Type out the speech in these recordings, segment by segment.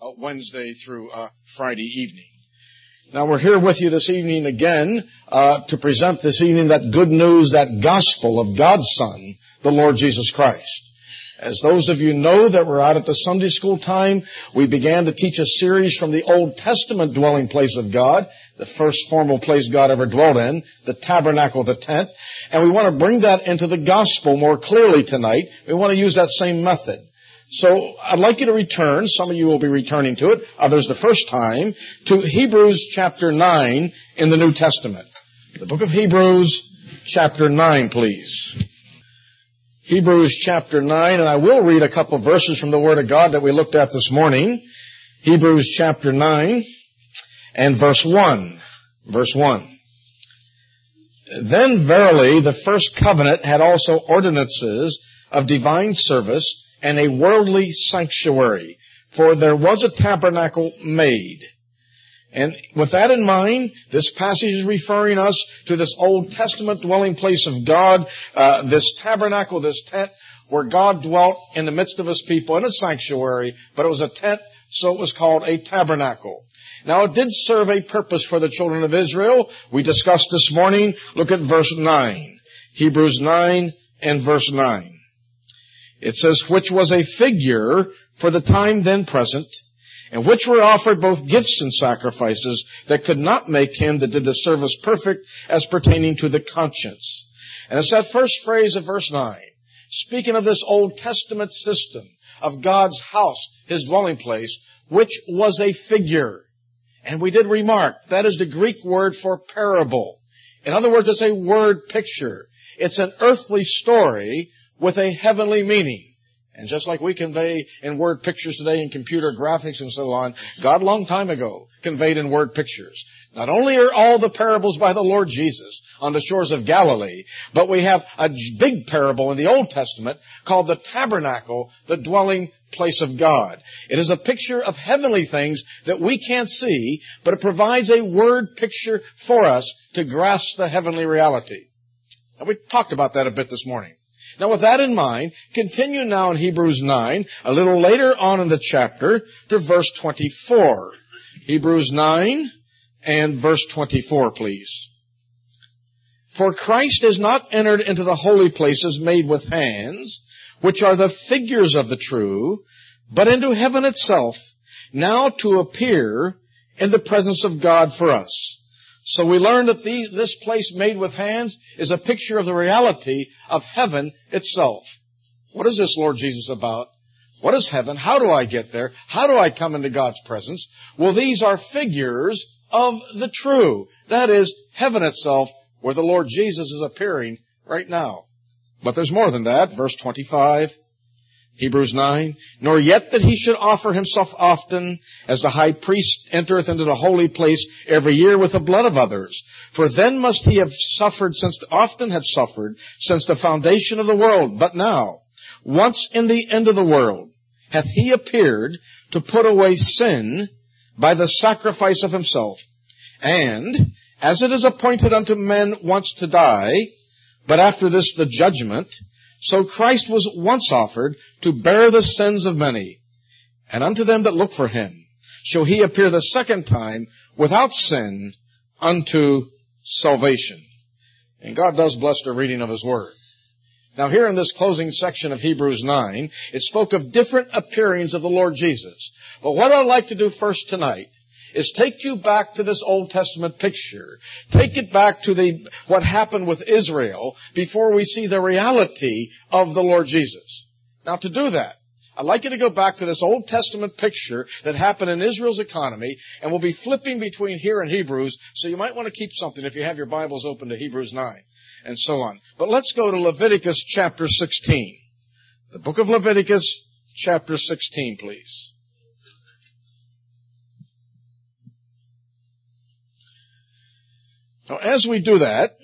Wednesday through Friday evening. Now we're here with you this evening again to present this evening that good news, that gospel of God's Son, the Lord Jesus Christ. As those of you know that we're out at the Sunday school time, we began to teach a series from the Old Testament dwelling place of God, the first formal place God ever dwelt in, the tabernacle, the tent. And we want to bring that into the gospel more clearly tonight. We want to use that same method. So I'd like you to return, some of you will be returning to it, others the first time, to Hebrews chapter 9 in the New Testament. The book of Hebrews chapter 9, please. Hebrews chapter 9, and I will read a couple of verses from the Word of God that we looked at this morning. Hebrews chapter 9 and verse 1. Verse 1. Then verily the first covenant had also ordinances of divine service and a worldly sanctuary, for there was a tabernacle made. And with that in mind, this passage is referring us to this Old Testament dwelling place of God, this tabernacle, this tent, where God dwelt in the midst of His people in a sanctuary, but it was a tent, so it was called a tabernacle. Now it did serve a purpose for the children of Israel. We discussed this morning. Look at verse 9. Hebrews 9 and verse 9. It says, which was a figure for the time then present, and which were offered both gifts and sacrifices that could not make him that did the service perfect as pertaining to the conscience. And it's that first phrase of verse 9, speaking of this Old Testament system of God's house, His dwelling place, which was a figure. And we did remark, that is the Greek word for parable. In other words, it's a word picture. It's an earthly story with a heavenly meaning. And just like we convey in word pictures today in computer graphics and so on, God long time ago conveyed in word pictures. Not only are all the parables by the Lord Jesus on the shores of Galilee, but we have a big parable in the Old Testament called the tabernacle, the dwelling place of God. It is a picture of heavenly things that we can't see, but it provides a word picture for us to grasp the heavenly reality. And we talked about that a bit this morning. Now with that in mind, continue now in Hebrews 9, a little later on in the chapter, to verse 24. Hebrews 9 and verse 24, please. For Christ is not entered into the holy places made with hands, which are the figures of the true, but into heaven itself, now to appear in the presence of God for us. So we learned that this place made with hands is a picture of the reality of heaven itself. What is this, Lord Jesus, about? What is heaven? How do I get there? How do I come into God's presence? Well, these are figures of the true. That is, heaven itself, where the Lord Jesus is appearing right now. But there's more than that. Verse 25. Hebrews 9, nor yet that he should offer himself often, as the high priest entereth into the holy place every year with the blood of others. For then must he have suffered since the foundation of the world. But now, once in the end of the world, hath he appeared to put away sin by the sacrifice of himself. And, as it is appointed unto men once to die, but after this the judgment, so Christ was once offered to bear the sins of many. And unto them that look for him shall he appear the second time without sin unto salvation. And God does bless the reading of His Word. Now here in this closing section of Hebrews 9, it spoke of different appearings of the Lord Jesus. But what I'd like to do first tonight is take you back to this Old Testament picture. Take it back to what happened with Israel before we see the reality of the Lord Jesus. Now to do that, I'd like you to go back to this Old Testament picture that happened in Israel's economy, and we'll be flipping between here and Hebrews, so you might want to keep something if you have your Bibles open to Hebrews 9, and so on. But let's go to Leviticus chapter 16. The book of Leviticus chapter 16, please. Now, as we do that,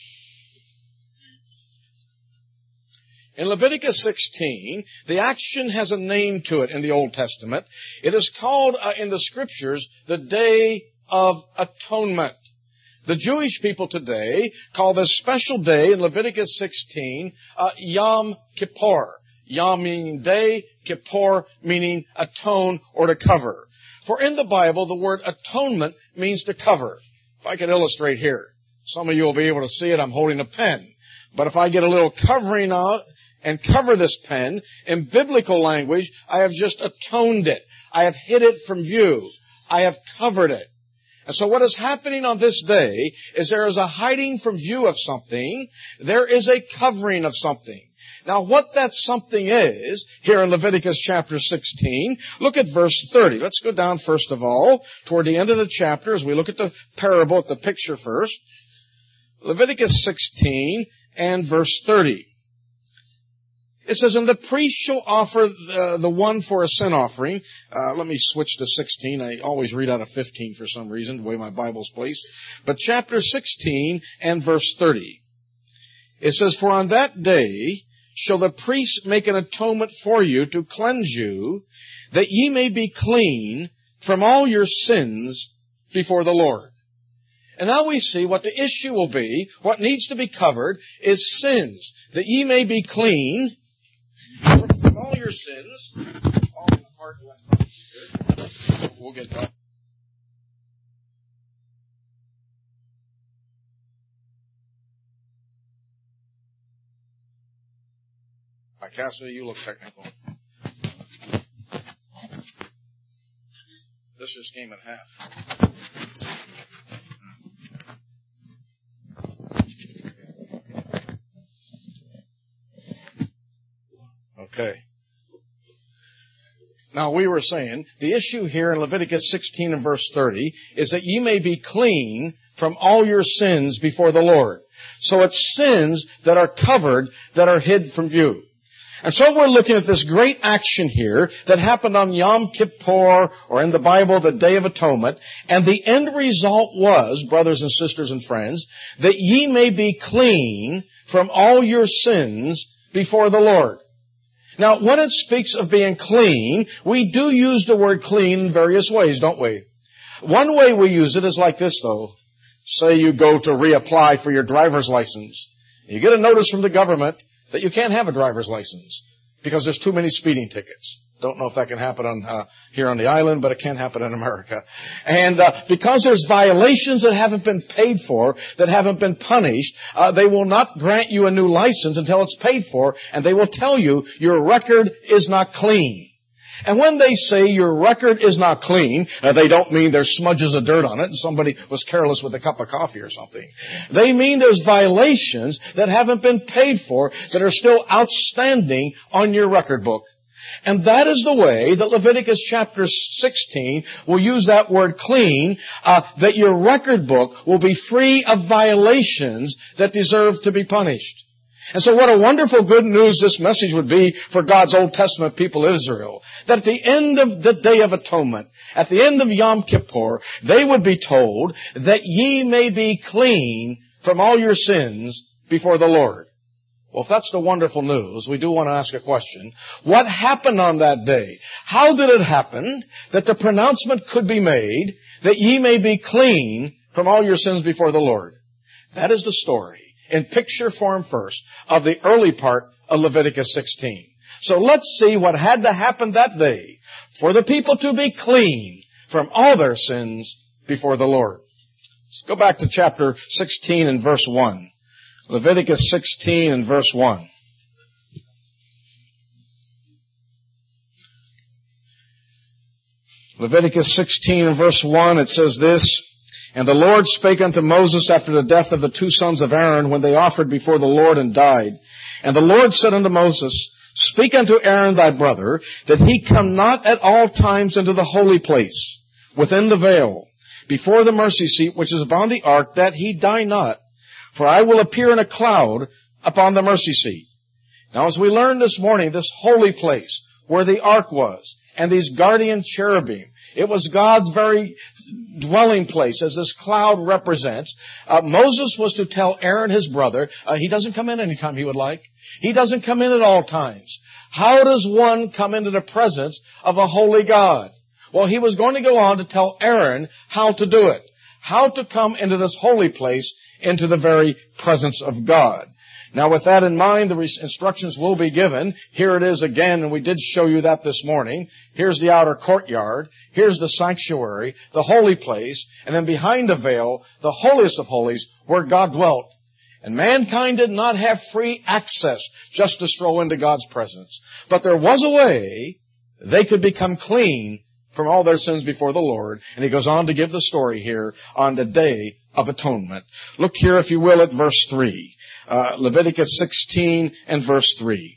in Leviticus 16, the action has a name to it in the Old Testament. It is called in the Scriptures the Day of Atonement. The Jewish people today call this special day in Leviticus 16 Yom Kippur. Yom meaning day, Kippur meaning atone or to cover. For in the Bible, the word atonement means to cover. If I could illustrate here, some of you will be able to see it. I'm holding a pen. But if I get a little covering out and cover this pen, in biblical language, I have just atoned it. I have hid it from view. I have covered it. And so what is happening on this day is there is a hiding from view of something. There is a covering of something. Now what that something is, here in Leviticus chapter 16, look at verse 30. Let's go down first of all, toward the end of the chapter, as we look at the parable, at the picture first. Leviticus 16 and verse 30. It says, and the priest shall offer the one for a sin offering. Let me switch to 16. I always read out of 15 for some reason, the way my Bible's placed. But chapter 16 and verse 30. It says, for on that day shall the priest make an atonement for you to cleanse you, that ye may be clean from all your sins before the Lord. And now we see what the issue will be. What needs to be covered is sins, that ye may be clean from all your sins. We'll get that. Cassidy, you look technical. This just came in half. Okay. Now we were saying, the issue here in Leviticus 16 and verse 30 is that ye may be clean from all your sins before the Lord. So it's sins that are covered, that are hid from view. And so we're looking at this great action here that happened on Yom Kippur, or in the Bible, the Day of Atonement. And the end result was, brothers and sisters and friends, that ye may be clean from all your sins before the Lord. Now, when it speaks of being clean, we do use the word clean in various ways, don't we? One way we use it is like this, though. Say you go to reapply for your driver's license. You get a notice from the government that you can't have a driver's license because there's too many speeding tickets. Don't know if that can happen here on the island, but it can happen in America. And because there's violations that haven't been paid for, that haven't been punished, they will not grant you a new license until it's paid for, and they will tell you your record is not clean. And when they say your record is not clean, they don't mean there's smudges of dirt on it and somebody was careless with a cup of coffee or something. They mean there's violations that haven't been paid for that are still outstanding on your record book. And that is the way that Leviticus chapter 16 will use that word clean, that your record book will be free of violations that deserve to be punished. And so what a wonderful good news this message would be for God's Old Testament people Israel. That at the end of the Day of Atonement, at the end of Yom Kippur, they would be told that ye may be clean from all your sins before the Lord. Well, if that's the wonderful news, we do want to ask a question. What happened on that day? How did it happen that the pronouncement could be made that ye may be clean from all your sins before the Lord? That is the story, in picture form first, of the early part of Leviticus 16. So let's see what had to happen that day for the people to be clean from all their sins before the Lord. Let's go back to chapter 16 and verse 1. Leviticus 16 and verse 1. Leviticus 16 and verse 1, it says this, and the Lord spake unto Moses after the death of the two sons of Aaron, when they offered before the Lord and died. And the Lord said unto Moses, speak unto Aaron thy brother, that he come not at all times into the holy place, within the veil, before the mercy seat which is upon the ark, that he die not. For I will appear in a cloud upon the mercy seat. Now as we learned this morning, this holy place where the ark was, and these guardian cherubim, it was God's very dwelling place, as this cloud represents. Moses was to tell Aaron, his brother, he doesn't come in anytime he would like. He doesn't come in at all times. How does one come into the presence of a holy God? Well, he was going to go on to tell Aaron how to do it. How to come into this holy place, into the very presence of God. Now with that in mind, the instructions will be given. Here it is again, and we did show you that this morning. Here's the outer courtyard. Here's the sanctuary, the holy place, and then behind the veil, the holiest of holies, where God dwelt. And mankind did not have free access just to stroll into God's presence. But there was a way they could become clean from all their sins before the Lord. And he goes on to give the story here on the Day of Atonement. Look here, if you will, at verse 3. Leviticus 16 and verse 3.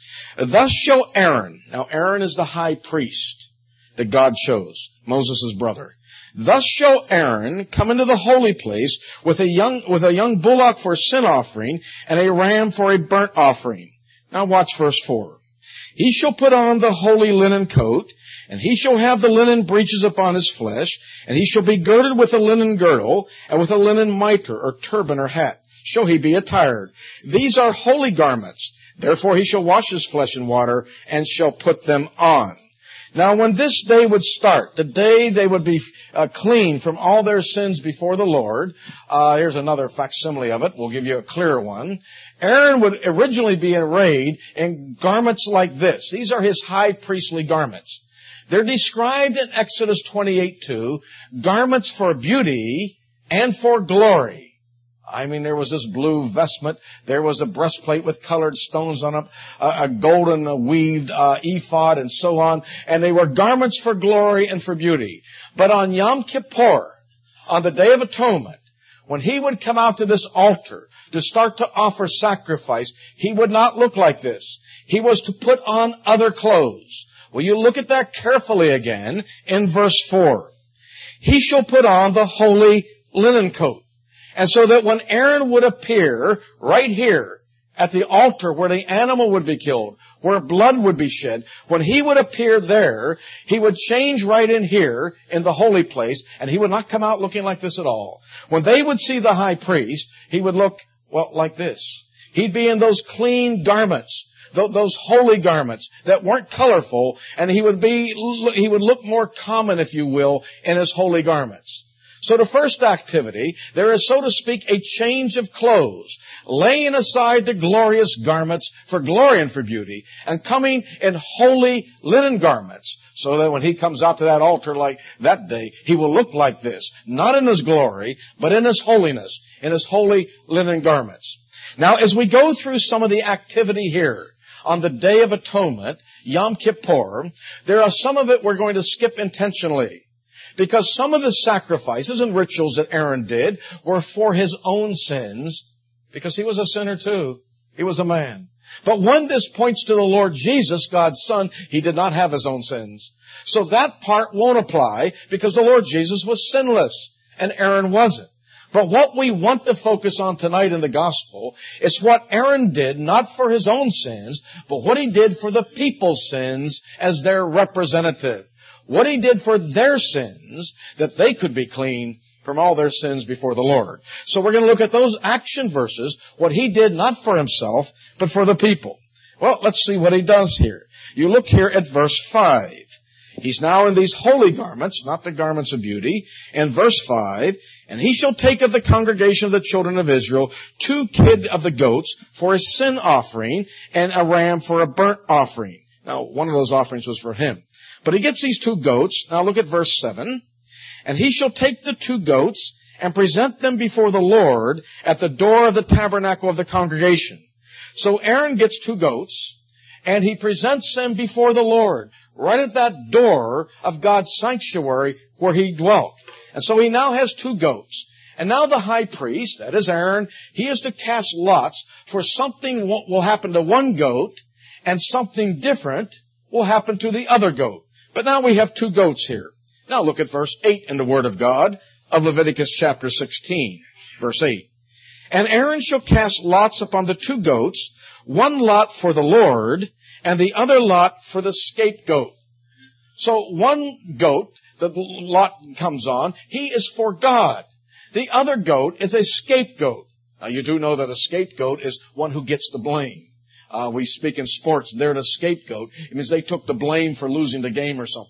Thus shall Aaron, now Aaron is the high priest that God chose, Moses' brother. Thus shall Aaron come into the holy place with a young bullock for a sin offering and a ram for a burnt offering. Now watch verse 4. He shall put on the holy linen coat, and he shall have the linen breeches upon his flesh, and he shall be girded with a linen girdle, and with a linen mitre, or turban, or hat, shall he be attired. These are holy garments. Therefore he shall wash his flesh in water, and shall put them on. Now when this day would start, the day they would be clean from all their sins before the Lord, here's another facsimile of it, we'll give you a clearer one. Aaron would originally be arrayed in garments like this. These are his high priestly garments. They're described in Exodus 28:2, garments for beauty and for glory. I mean, there was this blue vestment. There was a breastplate with colored stones on it, a golden weaved ephod, and so on. And they were garments for glory and for beauty. But on Yom Kippur, on the Day of Atonement, when he would come out to this altar to start to offer sacrifice, he would not look like this. He was to put on other clothes. Well, you look at that carefully again in verse 4. He shall put on the holy linen coat. And so that when Aaron would appear right here at the altar where the animal would be killed, where blood would be shed, when he would appear there, he would change right in here in the holy place, and he would not come out looking like this at all. When they would see the high priest, he would look, well, like this. He'd be in those clean garments, those holy garments that weren't colorful, and he would look more common, if you will, in his holy garments. So the first activity, there is, so to speak, a change of clothes, laying aside the glorious garments for glory and for beauty, and coming in holy linen garments, so that when he comes out to that altar like that day, he will look like this, not in his glory, but in his holiness, in his holy linen garments. Now, as we go through some of the activity here, on the Day of Atonement, Yom Kippur, there are some of it we're going to skip intentionally. Because some of the sacrifices and rituals that Aaron did were for his own sins, because he was a sinner too. He was a man. But when this points to the Lord Jesus, God's Son, he did not have his own sins. So that part won't apply, because the Lord Jesus was sinless, and Aaron wasn't. But what we want to focus on tonight in the gospel is what Aaron did, not for his own sins, but what he did for the people's sins as their representative. What he did for their sins, that they could be clean from all their sins before the Lord. So we're going to look at those action verses, what he did not for himself, but for the people. Well, let's see what he does here. You look here at verse 5. He's now in these holy garments, not the garments of beauty. In verse 5, and he shall take of the congregation of the children of Israel 2 kid of the goats for a sin offering, and a ram for a burnt offering. Now, one of those offerings was for him. But he gets these 2 goats. Now look at verse 7. And he shall take the 2 goats and present them before the Lord at the door of the tabernacle of the congregation. So Aaron gets 2 goats, and he presents them before the Lord, right at that door of God's sanctuary where he dwelt. And so he now has 2 goats. And now the high priest, that is Aaron, he is to cast lots for something will happen to one goat, and something different will happen to the other goat. But now we have 2 goats here. Now look at verse 8 in the Word of God of Leviticus chapter 16, verse 8. And Aaron shall cast lots upon the 2 goats, one lot for the Lord, and the other lot for the scapegoat. So one goat, the lot comes on, he is for God. The other goat is a scapegoat. Now you do know that a scapegoat is one who gets the blame. We speak in sports, they're the scapegoat. It means they took the blame for losing the game or something.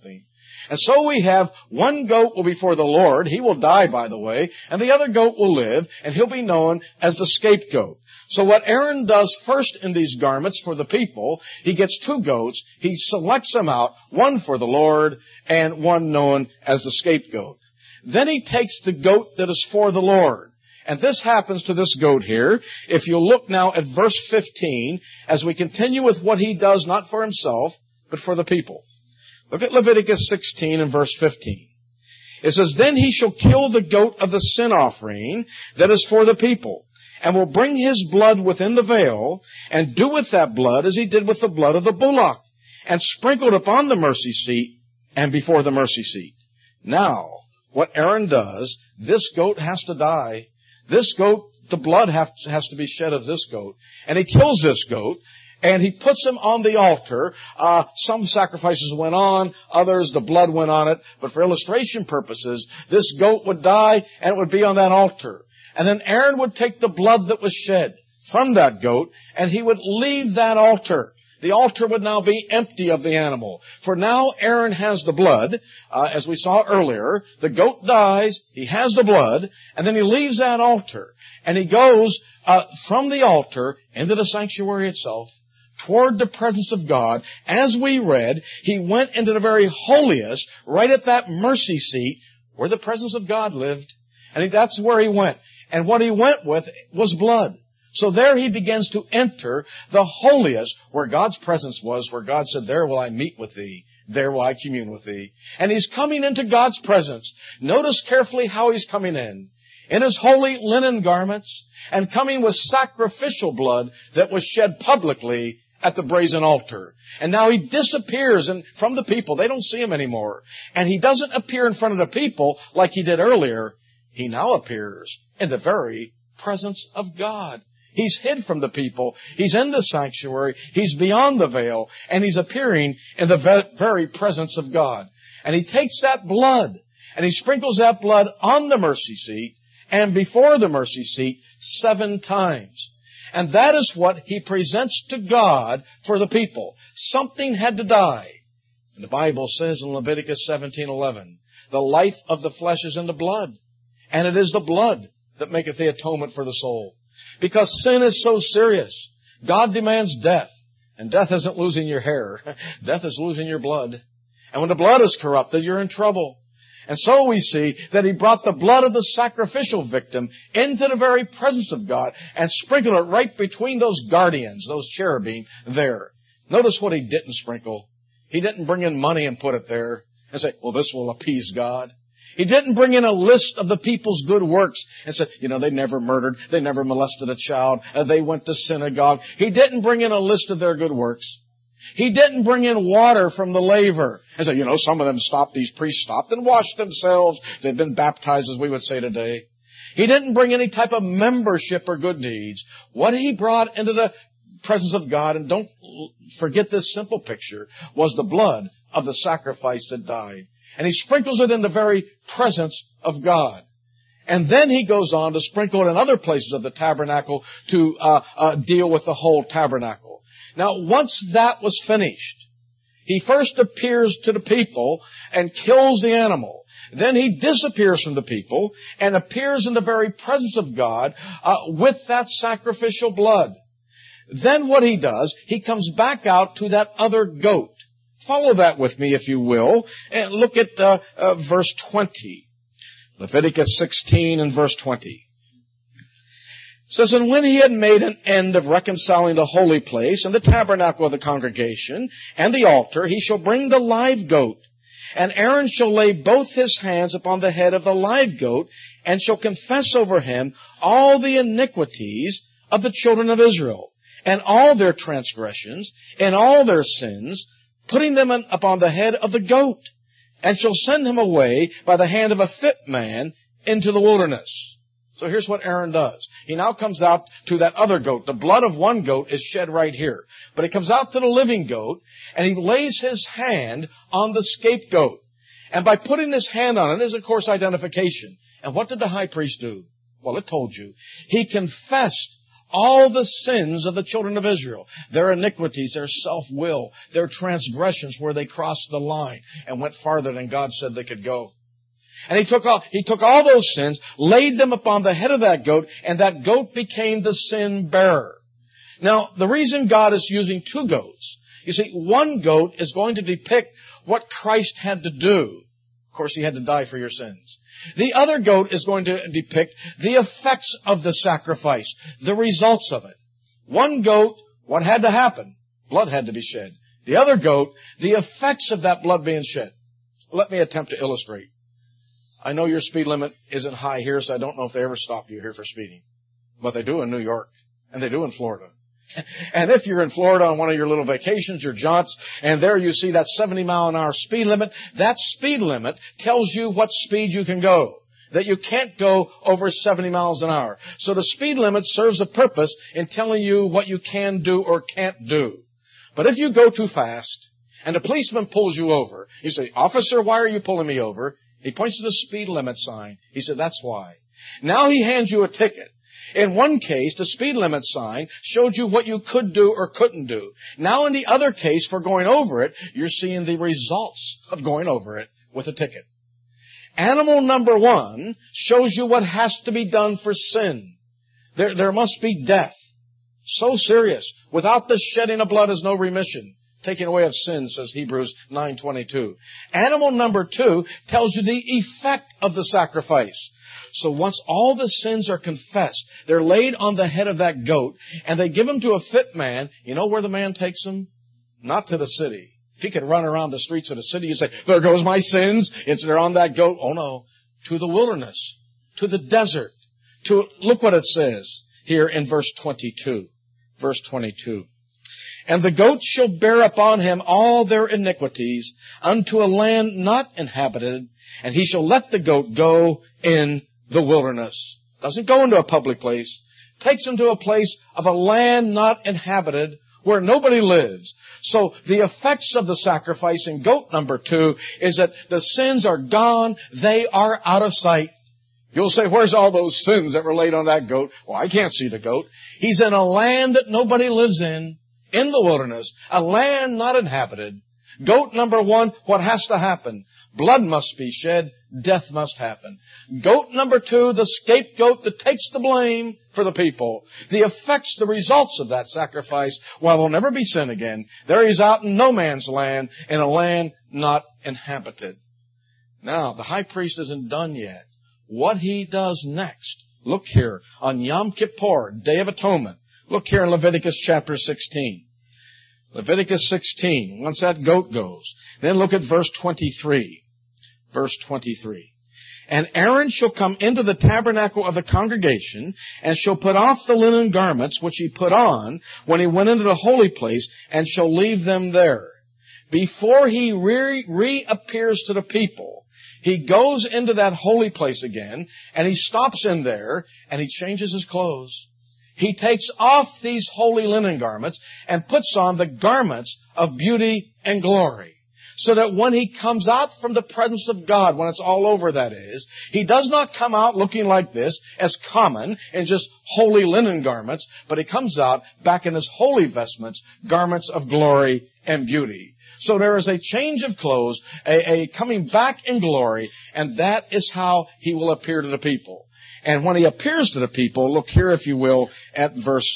And so we have one goat will be for the Lord. He will die, by the way. And the other goat will live, and he'll be known as the scapegoat. So what Aaron does first in these garments for the people, he gets 2 goats. He selects them out, one for the Lord and one known as the scapegoat. Then he takes the goat that is for the Lord. And this happens to this goat here. If you look now at verse 15, as we continue with what he does not for himself, but for the people. Look at Leviticus 16 and verse 15. It says, "Then he shall kill the goat of the sin offering that is for the people, and will bring his blood within the veil, and do with that blood as he did with the blood of the bullock, and sprinkle it upon the mercy seat and before the mercy seat." Now, what Aaron does, this goat has to die. This goat, the blood has to be shed of this goat. And he kills this goat, and he puts him on the altar. Some sacrifices went on, others the blood went on it. But for illustration purposes, this goat would die, and it would be on that altar. And then Aaron would take the blood that was shed from that goat, and he would leave that altar. The altar would now be empty of the animal. For now Aaron has the blood, as we saw earlier. The goat dies, he has the blood, and then he leaves that altar. And he goes from the altar into the sanctuary itself, toward the presence of God. As we read, he went into the very holiest, right at that mercy seat, where the presence of God lived. And that's where he went. And what he went with was blood. So there he begins to enter the holiest, where God's presence was, where God said, "There will I meet with thee. There will I commune with thee." And he's coming into God's presence. Notice carefully how he's coming in his holy linen garments, and coming with sacrificial blood that was shed publicly at the brazen altar. And now he disappears from the people. They don't see him anymore. And he doesn't appear in front of the people like he did earlier. He now appears in the very presence of God. He's hid from the people. He's in the sanctuary. He's beyond the veil. And he's appearing in the very presence of God. And he takes that blood, and he sprinkles that blood on the mercy seat and before the mercy seat 7 times. And that is what he presents to God for the people. Something had to die. And the Bible says in Leviticus 17:11, "The life of the flesh is in the blood, and it is the blood that maketh the atonement for the soul." Because sin is so serious. God demands death. And death isn't losing your hair. Death is losing your blood. And when the blood is corrupted, you're in trouble. And so we see that he brought the blood of the sacrificial victim into the very presence of God and sprinkled it right between those guardians, those cherubim there. Notice what he didn't sprinkle. He didn't bring in money and put it there and say, "Well, this will appease God." He didn't bring in a list of the people's good works and say, they never murdered, they never molested a child, they went to synagogue. He didn't bring in a list of their good works. He didn't bring in water from the laver and say, some of them these priests stopped and washed themselves. They've been baptized, as we would say today. He didn't bring any type of membership or good deeds. What he brought into the presence of God, and don't forget this simple picture, was the blood of the sacrifice that died. And he sprinkles it in the very presence of God. And then he goes on to sprinkle it in other places of the tabernacle to deal with the whole tabernacle. Now, once that was finished, he first appears to the people and kills the animal. Then he disappears from the people and appears in the very presence of God with that sacrificial blood. Then what he does, he comes back out to that other goat. Follow that with me, if you will, and look at verse 20. Leviticus 16 and verse 20. It says, "And when he had made an end of reconciling the holy place and the tabernacle of the congregation and the altar, he shall bring the live goat. And Aaron shall lay both his hands upon the head of the live goat, and shall confess over him all the iniquities of the children of Israel, and all their transgressions, and all their sins, putting them upon the head of the goat, and shall send him away by the hand of a fit man into the wilderness." So here's what Aaron does. He now comes out to that other goat. The blood of one goat is shed right here. But he comes out to the living goat, and he lays his hand on the scapegoat. And by putting his hand on it is, of course, identification. And what did the high priest do? Well, it told you. He confessed all the sins of the children of Israel, their iniquities, their self-will, their transgressions where they crossed the line and went farther than God said they could go. And he took all those sins, laid them upon the head of that goat, and that goat became the sin bearer. Now, the reason God is using two goats, you see, one goat is going to depict what Christ had to do. Of course, he had to die for your sins. The other goat is going to depict the effects of the sacrifice, the results of it. One goat, what had to happen? Blood had to be shed. The other goat, the effects of that blood being shed. Let me attempt to illustrate. I know your speed limit isn't high here, so I don't know if they ever stop you here for speeding. But they do in New York, and they do in Florida. And if you're in Florida on one of your little vacations, your jaunts, and there you see that 70-mile-an-hour speed limit, that speed limit tells you what speed you can go. That you can't go over 70 miles an hour. So the speed limit serves a purpose in telling you what you can do or can't do. But if you go too fast, and a policeman pulls you over, you say, "Officer, why are you pulling me over?" He points to the speed limit sign. He said, "That's why." Now he hands you a ticket. In one case, the speed limit sign showed you what you could do or couldn't do. Now in the other case, for going over it, you're seeing the results of going over it with a ticket. Animal number one shows you what has to be done for sin. There must be death. So serious. Without the shedding of blood is no remission. Taking away of sin, says Hebrews 9:22. Animal number two tells you the effect of the sacrifice. So once all the sins are confessed, they're laid on the head of that goat, and they give them to a fit man. You know where the man takes them? Not to the city. If he could run around the streets of the city, you say, "There goes my sins." They're on that goat. Oh no. To the wilderness. To the desert. Look what it says here in verse 22. Verse 22. "And the goat shall bear upon him all their iniquities unto a land not inhabited, and he shall let the goat go in the wilderness." Doesn't go into a public place. Takes him to a place of a land not inhabited where nobody lives. So the effects of the sacrifice in goat number two is that the sins are gone. They are out of sight. You'll say, "Where's all those sins that were laid on that goat?" Well, I can't see the goat. He's in a land that nobody lives in the wilderness, a land not inhabited. Goat number one, what has to happen? Blood must be shed. Death must happen. Goat number two, the scapegoat that takes the blame for the people. The effects, the results of that sacrifice, while there'll never be sin again, there he's out in no man's land, in a land not inhabited. Now, the high priest isn't done yet. What he does next, look here, on Yom Kippur, Day of Atonement. Look here in Leviticus chapter 16. Leviticus 16, once that goat goes. Then look at verse 23. Verse 23. "And Aaron shall come into the tabernacle of the congregation, and shall put off the linen garments which he put on when he went into the holy place, and shall leave them there." Before he reappears to the people, he goes into that holy place again, and he stops in there, and he changes his clothes. He takes off these holy linen garments and puts on the garments of beauty and glory. So that when he comes out from the presence of God, when it's all over, that is, he does not come out looking like this as common in just holy linen garments, but he comes out back in his holy vestments, garments of glory and beauty. So there is a change of clothes, a coming back in glory, and that is how he will appear to the people. And when he appears to the people, look here, if you will, at verse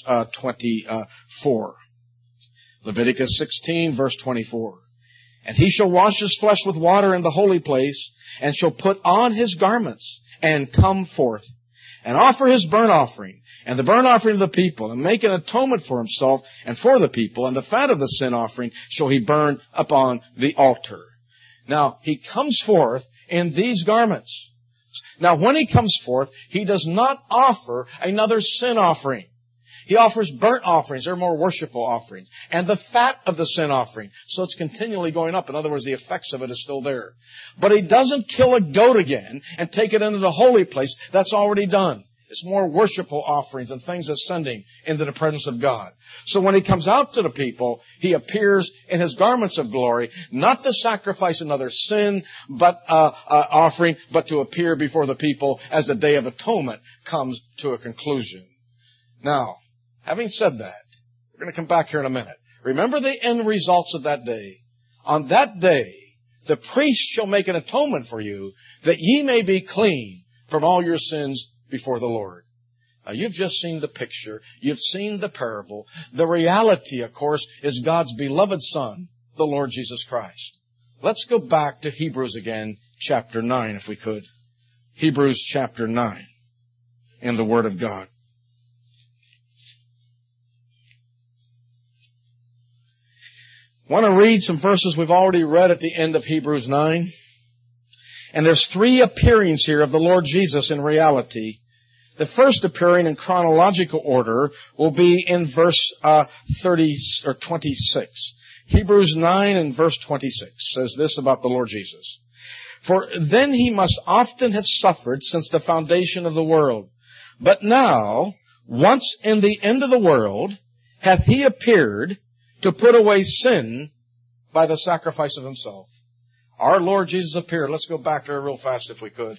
24. Leviticus 16, verse 24. "And he shall wash his flesh with water in the holy place, and shall put on his garments, and come forth, and offer his burnt offering, and the burnt offering of the people, and make an atonement for himself and for the people, and the fat of the sin offering shall he burn upon the altar." Now, he comes forth in these garments. Now, when he comes forth, he does not offer another sin offering. He offers burnt offerings. They're more worshipful offerings. And the fat of the sin offering. So it's continually going up. In other words, the effects of it is still there. But he doesn't kill a goat again and take it into the holy place. That's already done. It's more worshipful offerings and things ascending into the presence of God. So when he comes out to the people, he appears in his garments of glory, not to sacrifice another sin offering, but to appear before the people as the Day of Atonement comes to a conclusion. Now, Having said that, we're going to come back here in a minute. Remember the end results of that day. On that day, the priest shall make an atonement for you, that ye may be clean from all your sins before the Lord. Now, you've just seen the picture. You've seen the parable. The reality, of course, is God's beloved Son, the Lord Jesus Christ. Let's go back to Hebrews again, chapter 9, if we could. Hebrews chapter 9 in the Word of God. I want to read some verses we've already read at the end of Hebrews 9. And there's three appearings here of the Lord Jesus in reality. The first appearing in chronological order will be in verse 26. Hebrews 9 and verse 26 says this about the Lord Jesus. For then he must often have suffered since the foundation of the world. But now, once in the end of the world, hath he appeared to put away sin by the sacrifice of himself. Our Lord Jesus appeared. Let's go back there real fast if we could.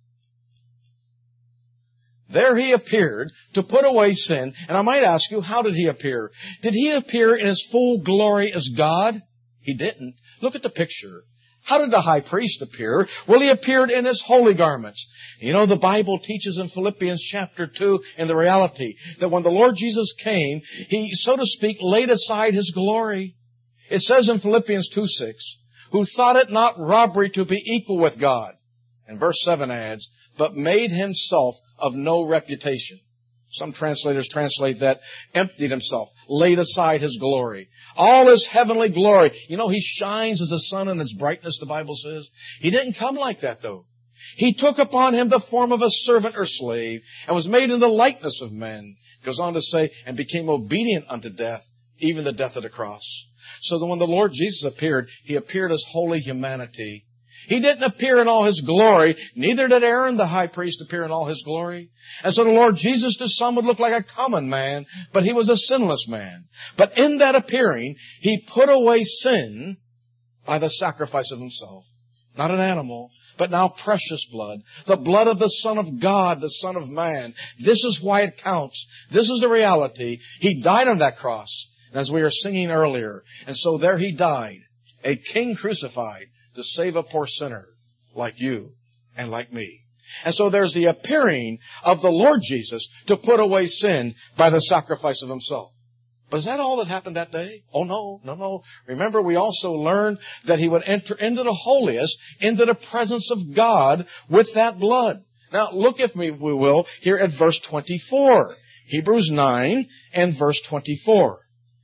There he appeared to put away sin. And I might ask you, how did he appear? Did he appear in his full glory as God? He didn't. Look at the picture. How did the high priest appear? Well, he appeared in his holy garments. You know, the Bible teaches in Philippians chapter 2 in the reality that when the Lord Jesus came, he, so to speak, laid aside his glory. It says in Philippians 2:6, who thought it not robbery to be equal with God. And verse 7 adds, but made himself of no reputation. Some translators translate that, emptied himself, laid aside his glory. All his heavenly glory. You know, he shines as the sun in its brightness, the Bible says. He didn't come like that, though. He took upon him the form of a servant or slave, and was made in the likeness of men. Goes on to say, and became obedient unto death, even the death of the cross. So that when the Lord Jesus appeared, he appeared as holy humanity. He didn't appear in all his glory. Neither did Aaron, the high priest, appear in all his glory. And so the Lord Jesus to some would look like a common man, but he was a sinless man. But in that appearing, he put away sin by the sacrifice of himself. Not an animal, but now precious blood. The blood of the Son of God, the Son of Man. This is why it counts. This is the reality. He died on that cross, as we were singing earlier. And so there he died, a king crucified, to save a poor sinner like you and like me. And so there's the appearing of the Lord Jesus to put away sin by the sacrifice of himself. But is that all that happened that day? Oh, no. Remember, we also learned that he would enter into the holiest, into the presence of God with that blood. Now, look if we will, here at verse 24. Hebrews 9 and verse 24.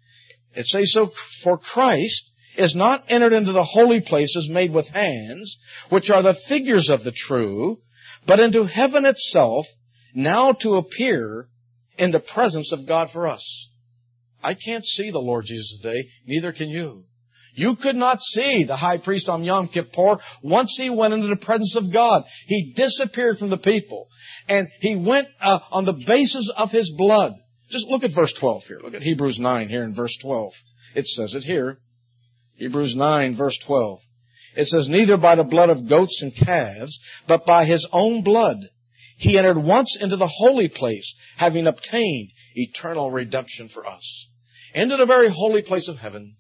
It says, so for Christ is not entered into the holy places made with hands, which are the figures of the true, but into heaven itself, now to appear in the presence of God for us. I can't see the Lord Jesus today, neither can you. You could not see the high priest on Yom Kippur once he went into the presence of God. He disappeared from the people, and he went on the basis of his blood. Just look at verse 12 here. Look at Hebrews 9 here in verse 12. It says it here. Hebrews 9, verse 12. It says, neither by the blood of goats and calves, but by his own blood, he entered once into the holy place, having obtained eternal redemption for us. Into the very holy place of heaven.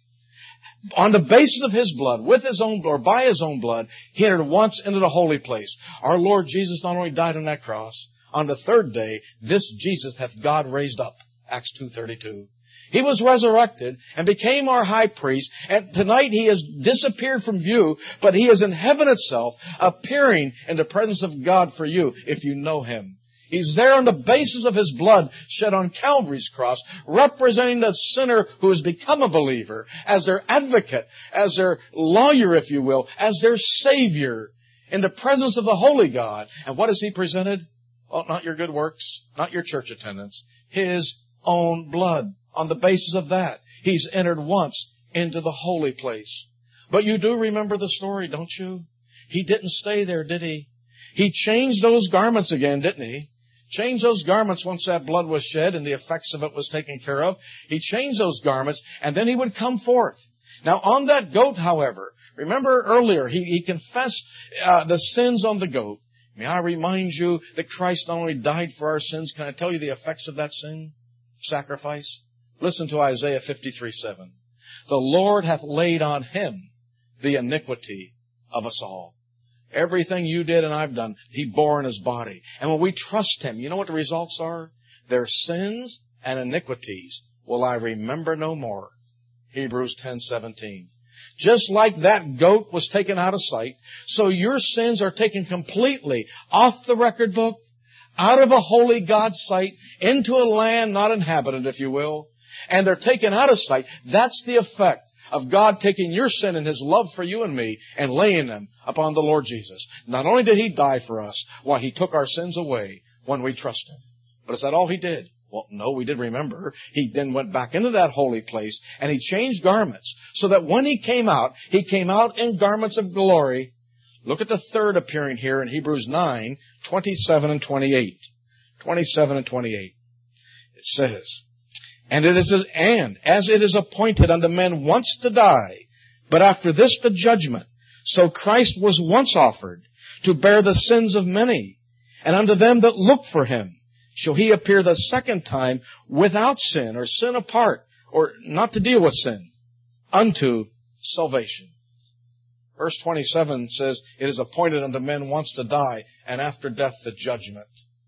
On the basis of his blood, with his own blood, or by his own blood, he entered once into the holy place. Our Lord Jesus not only died on that cross, on the third day, this Jesus hath God raised up. Acts 2:32. He was resurrected and became our high priest, and tonight he has disappeared from view, but he is in heaven itself, appearing in the presence of God for you, if you know him. He's there on the basis of his blood shed on Calvary's cross, representing the sinner who has become a believer, as their advocate, as their lawyer, if you will, as their Savior, in the presence of the Holy God. And what has he presented? Oh, not your good works, not your church attendance, his own blood. On the basis of that, he's entered once into the holy place. But you do remember the story, don't you? He didn't stay there, did he? He changed those garments again, didn't he? Changed those garments once that blood was shed and the effects of it was taken care of. He changed those garments, and then he would come forth. Now, on that goat, however, remember earlier, he confessed the sins on the goat. May I remind you that Christ not only died for our sins, can I tell you the effects of that sin? sacrifice? Listen to Isaiah 53:7. The Lord hath laid on Him the iniquity of us all. Everything you did and I've done, He bore in His body. And when we trust Him, you know what the results are? Their sins and iniquities will I remember no more. Hebrews 10:17. Just like that goat was taken out of sight, so your sins are taken completely off the record book, out of a holy God's sight, into a land not inhabited, if you will, and they're taken out of sight. That's the effect of God taking your sin and His love for you and me and laying them upon the Lord Jesus. Not only did He die for us, why, He took our sins away when we trust Him. But is that all He did? Well, no, we did remember. He then went back into that holy place and He changed garments so that when He came out in garments of glory. Look at the third appearing here in Hebrews 9:27 and 28. 27 and 28. It says, And as it is appointed unto men once to die, but after this the judgment, so Christ was once offered to bear the sins of many, and unto them that look for Him shall He appear the second time without sin, or sin apart, or not to deal with sin, unto salvation. Verse 27 says, It is appointed unto men once to die, and after death the judgment.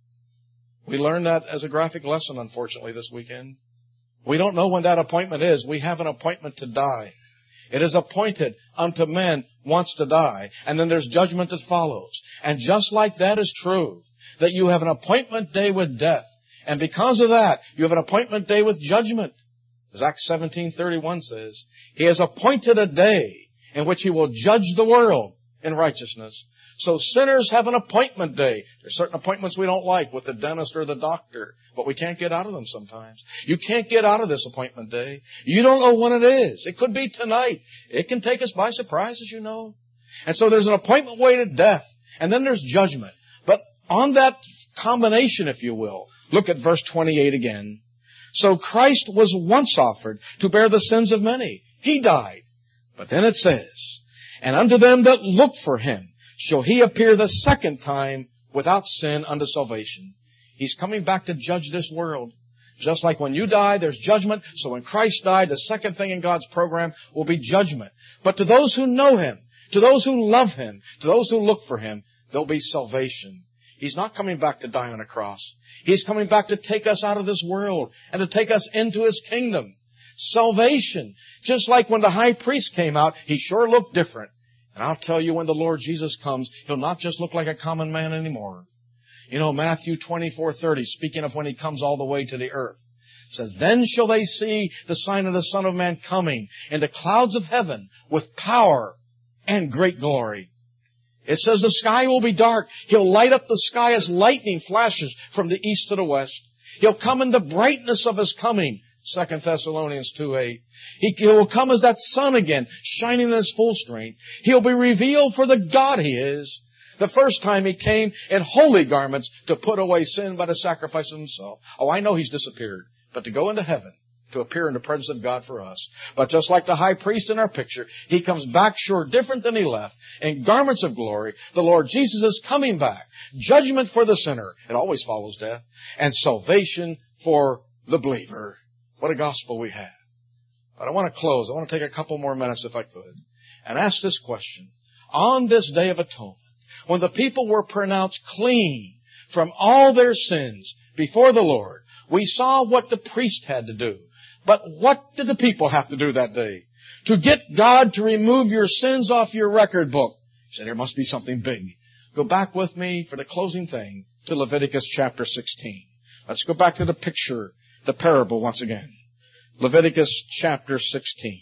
We learned that as a graphic lesson, unfortunately, this weekend. We don't know when that appointment is. We have an appointment to die. It is appointed unto men once to die, and then there's judgment that follows. And just like that is true, that you have an appointment day with death, and because of that, you have an appointment day with judgment. As Acts 17:31 says, He has appointed a day in which He will judge the world in righteousness. So sinners have an appointment day. There's certain appointments we don't like with the dentist or the doctor, but we can't get out of them sometimes. You can't get out of this appointment day. You don't know when it is. It could be tonight. It can take us by surprise, as you know. And so there's an appointment way to death, and then there's judgment. But on that combination, if you will, look at verse 28 again. So Christ was once offered to bear the sins of many. He died. But then it says, And unto them that look for Him shall He appear the second time without sin unto salvation. He's coming back to judge this world. Just like when you die, there's judgment. So when Christ died, the second thing in God's program will be judgment. But to those who know Him, to those who love Him, to those who look for Him, there'll be salvation. He's not coming back to die on a cross. He's coming back to take us out of this world and to take us into His kingdom. Salvation. Just like when the high priest came out, he sure looked different. And I'll tell you, when the Lord Jesus comes, He'll not just look like a common man anymore. You know, Matthew 24:30, speaking of when He comes all the way to the earth, says, Then shall they see the sign of the Son of Man coming in the clouds of heaven with power and great glory. It says the sky will be dark. He'll light up the sky as lightning flashes from the east to the west. He'll come in the brightness of His coming. 2 Thessalonians 2:8. He will come as that sun again, shining in His full strength. He'll be revealed for the God He is. The first time He came in holy garments to put away sin by the sacrifice of Himself. Oh, I know He's disappeared. But to go into heaven, to appear in the presence of God for us. But just like the high priest in our picture, He comes back sure different than He left, in garments of glory. The Lord Jesus is coming back. Judgment for the sinner. It always follows death. And salvation for the believer. What a gospel we have. But I want to close. I want to take a couple more minutes, if I could, and ask this question. On this Day of Atonement, when the people were pronounced clean from all their sins before the Lord, we saw what the priest had to do. But what did the people have to do that day? To get God to remove your sins off your record book. You say, there must be something big. Go back with me for the closing thing to Leviticus chapter 16. Let's go back to the picture, the parable once again. Leviticus chapter 16.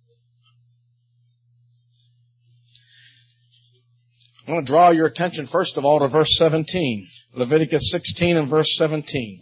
I want to draw your attention first of all to verse 17. Leviticus 16 and verse 17.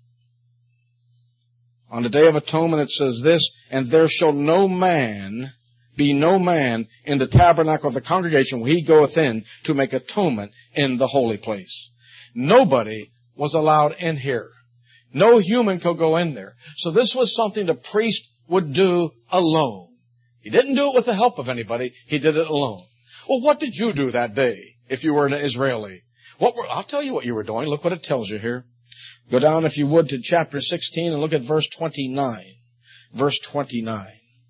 On the Day of Atonement it says this, And there shall be no man in the tabernacle of the congregation when he goeth in to make atonement in the holy place. Nobody was allowed in here. No human could go in there. So this was something the priest would do alone. He didn't do it with the help of anybody. He did it alone. Well, what did you do that day if you were an Israeli? I'll tell you what you were doing. Look what it tells you here. Go down, if you would, to chapter 16 and look at verse 29. Verse 29.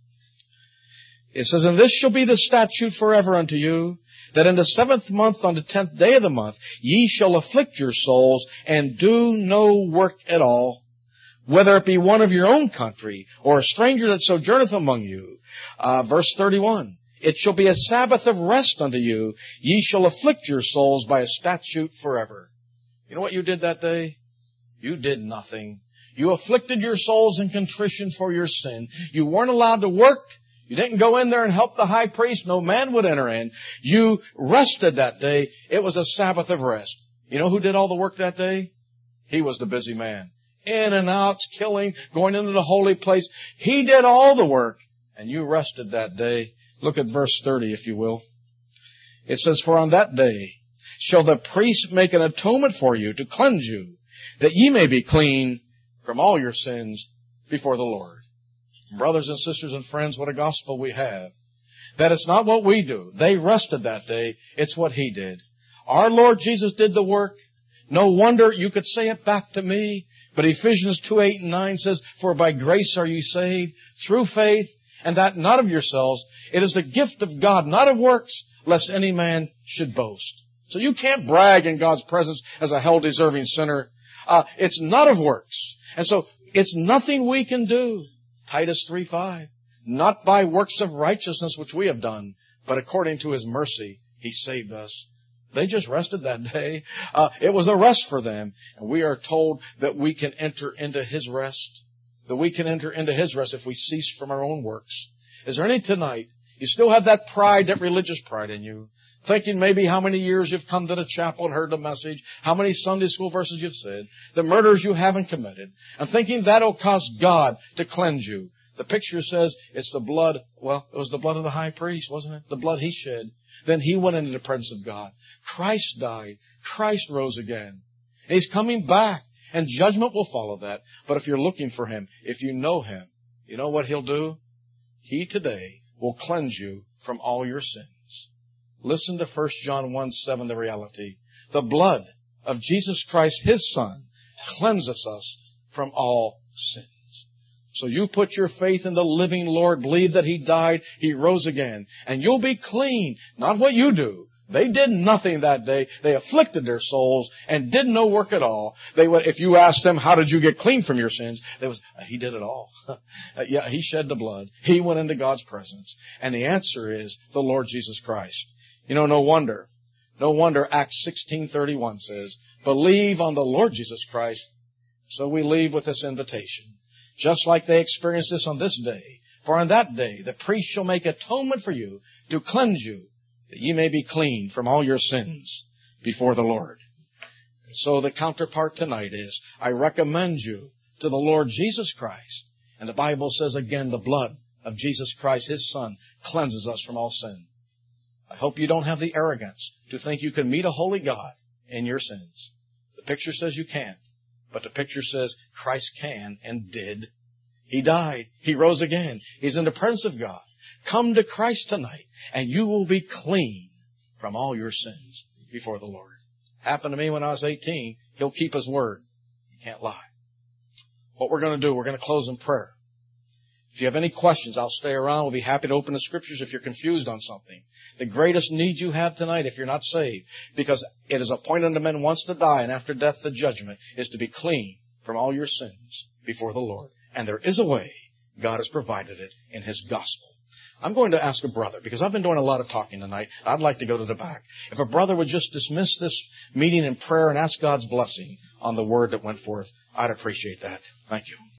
It says, "And this shall be the statute forever unto you, that in the 7th month, on the 10th day of the month, ye shall afflict your souls, and do no work at all, whether it be one of your own country, or a stranger that sojourneth among you." Verse 31. "It shall be a Sabbath of rest unto you. Ye shall afflict your souls by a statute forever." You know what you did that day? You did nothing. You afflicted your souls in contrition for your sin. You weren't allowed to work. You didn't go in there and help the high priest. No man would enter in. You rested that day. It was a Sabbath of rest. You know who did all the work that day? He was the busy man. In and out, killing, going into the holy place. He did all the work, and you rested that day. Look at verse 30, if you will. It says, "For on that day shall the priest make an atonement for you to cleanse you, that ye may be clean from all your sins before the Lord." Brothers and sisters and friends, what a gospel we have. That it's not what we do. They rested that day. It's what He did. Our Lord Jesus did the work. No wonder you could say it back to me. But Ephesians 2:8 and 9 says, "For by grace are you saved, through faith, and that not of yourselves. It is the gift of God, not of works, lest any man should boast." So you can't brag in God's presence as a hell-deserving sinner. It's not of works. And so it's nothing we can do. Titus 3:5. "Not by works of righteousness which we have done, but according to His mercy He saved us." They just rested that day. It was a rest for them. And we are told that we can enter into His rest. That we can enter into His rest if we cease from our own works. Is there any tonight, you still have that pride, that religious pride in you, thinking maybe how many years you've come to the chapel and heard the message, how many Sunday school verses you've said, the murders you haven't committed, and thinking that'll cause God to cleanse you. The picture says it's the blood, well, it was the blood of the high priest, wasn't it? The blood He shed. Then He went into the presence of God. Christ died. Christ rose again. And He's coming back, and judgment will follow that. But if you're looking for Him, if you know Him, you know what He'll do? He today will cleanse you from all your sins. Listen to 1 John 1:7, the reality. The blood of Jesus Christ, His Son, cleanses us from all sins. So you put your faith in the living Lord, believe that He died, He rose again, and you'll be clean. Not what you do. They did nothing that day. They afflicted their souls and did no work at all. They would, if you asked them, how did you get clean from your sins? They was, He did it all. Yeah, He shed the blood. He went into God's presence. And the answer is the Lord Jesus Christ. You know, no wonder Acts 16:31 says, "Believe on the Lord Jesus Christ." So we leave with this invitation. Just like they experienced this on this day. "For on that day the priest shall make atonement for you to cleanse you, that ye may be clean from all your sins before the Lord." So the counterpart tonight is, I recommend you to the Lord Jesus Christ. And the Bible says again, the blood of Jesus Christ, His Son, cleanses us from all sin. I hope you don't have the arrogance to think you can meet a holy God in your sins. The picture says you can't. But the picture says Christ can and did. He died. He rose again. He's in the presence of God. Come to Christ tonight, and you will be clean from all your sins before the Lord. Happened to me when I was 18. He'll keep His word. He can't lie. What we're going to do, we're going to close in prayer. If you have any questions, I'll stay around. We'll be happy to open the Scriptures if you're confused on something. The greatest need you have tonight, if you're not saved, because it is appointed unto men once to die, and after death the judgment, is to be clean from all your sins before the Lord. And there is a way. God has provided it in His gospel. I'm going to ask a brother, because I've been doing a lot of talking tonight. I'd like to go to the back. If a brother would just dismiss this meeting in prayer and ask God's blessing on the word that went forth, I'd appreciate that. Thank you.